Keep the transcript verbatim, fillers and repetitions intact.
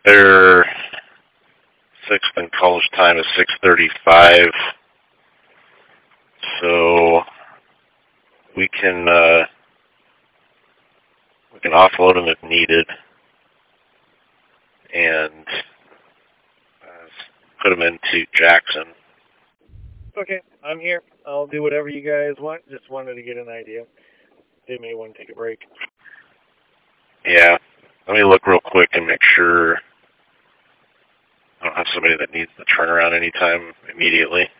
their sixth and college time is six thirty-five, so we can uh, we can offload them if needed and uh, put them into Jackson. Okay, I'm here. I'll do whatever you guys want. Just wanted to get an idea. They may want to take a break. Yeah, let me look real quick and make sure I don't have somebody that needs the turnaround anytime immediately.